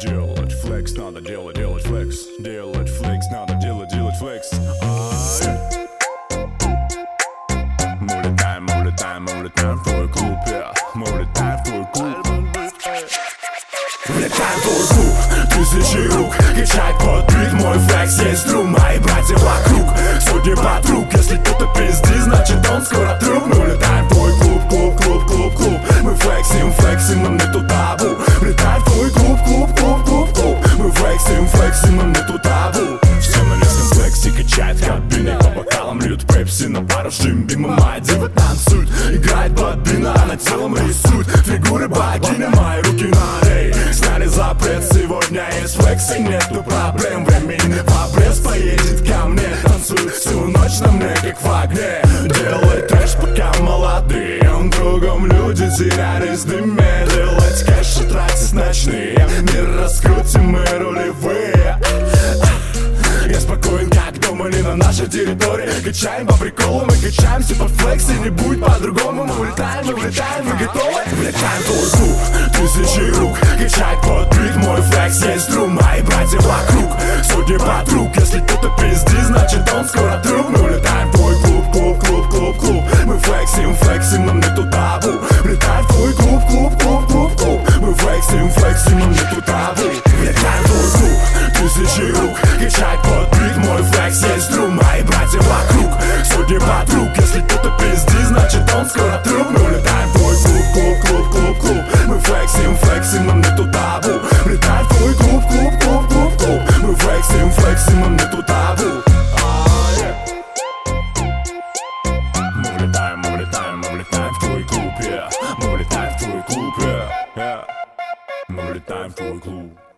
Делать флекс, надо делать флекс. Делать флекс, надо делать флекс. Мы улетаем в твой клуб, мы улетаем в твой клуб. Влетаем в твой клуб, тысячи рук качает под бит мой флекс. Есть друг, мои братья вокруг, сотни подруг. Если кто-то пизди, значит он скоро труп. Мы улетаем в твой клуб, клуб. Мы флексим, нам нету табу. Влетаем в твой клуб. Мы флексим, нам нету табу. Все на низком флексе качает в кабине. По бокалам льют пепси, на пару шимбима. Моя дева танцует, играет бобина. Она телом рисует фигуры богини. Мои руки на ней сняли запрет. Сегодня есть флекс и нету проблем. Времени в обрез, поедет ко мне. Танцует всю ночь на мне, как в огне. Делай трэш, пока молодые. Он кругом люди терялись в дыме. Делать кэш и тратить ночные. Мир раскрутим, мы рулевые. Я спокоен, как дома, не на нашей территории. Качаем по приколу, мы качаемся под флекс. И не будет по-другому, мы улетаем, вы готовы? Влетаем в твой клуб, тысячи рук качает под бит мой флекс. Есть друг, мои братья вокруг, сотни подруг. Если кто-то пизди, значит он скоро труп. Мы улетаем в твой клуб. Мы флексим, нам нету табу. Влетаем в твой клуб. Мы флексим, нам нету табу. Влетаем в твой клуб, тысячи рук качает под бит мой флекс. Есть друг, мои братья вокруг, сотни подруг. Если кто-то пизди, значит он скоро труп. Мы улетаем в твой клуб. Мы флексим, нам нету табу. Влетаем в твой клуб. Мы флексим, нам нету табу. Мы улетаем в твой клуб, мы улетаем в твой клуб, мы улетаем в твой клуб.